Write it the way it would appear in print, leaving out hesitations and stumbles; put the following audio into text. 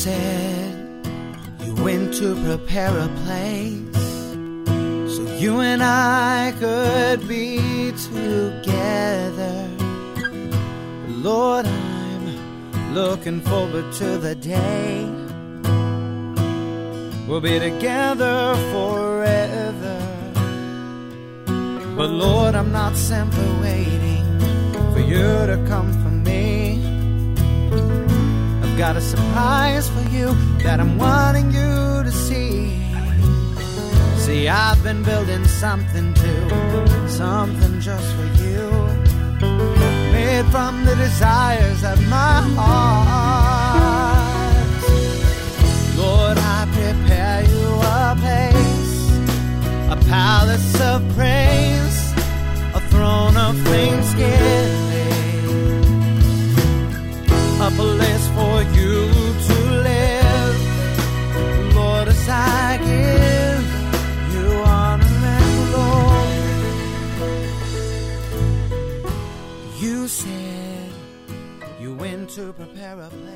said you went to prepare a place so you and I could be together. Lord, I'm looking forward to the day we'll be together forever. But Lord, I'm not simply waiting for you to come for me. I've got a surprise for you that I'm wanting you to see. See, I've been building something too, something just for you, made from the desires of my heart. Lord, I prepare you a place, a palace of praise, a throne of thanksgiving, a place for you to live. Lord, as I give you honor and glory. You said you went to prepare a place.